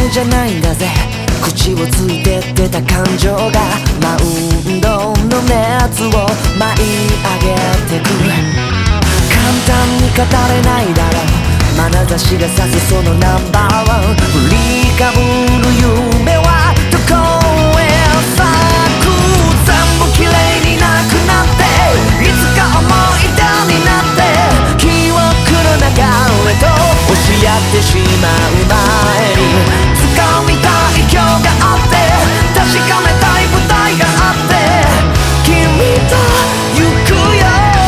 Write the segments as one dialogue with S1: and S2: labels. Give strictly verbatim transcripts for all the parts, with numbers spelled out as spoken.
S1: じゃないんだぜ、口をついて出た感情がマウンドの熱を舞い上げてく。簡単に語れないだろう、眼差しが指すそのナンバーワン。振りかぶる夢はどこへ咲く。全部綺麗になくなっていつか思い出になって記憶の中へと押しやってしまう前に、掴みたい今日があって確かめたい舞台があって君と行くよ。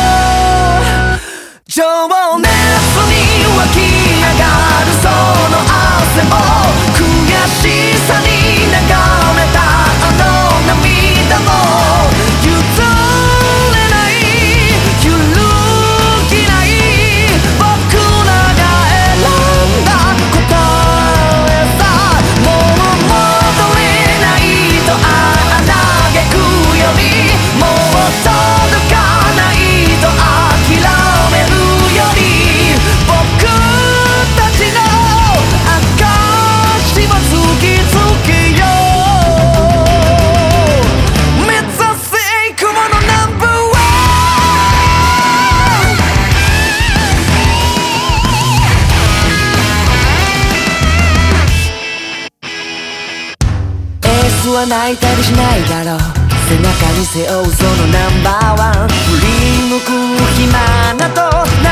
S1: 情熱に湧き上がるその汗も悔しさに流れたあの涙も譲れない揺るぎない僕らが選んだ答えさ。もう戻れないとあ嘆くよりもう届かないと諦めるより僕たちの証を突きつけよう。目指せ栄光のナンバーワン。エースは泣いたりしないだろう、背中に背負うそのナンバーワン。振り向く暇などない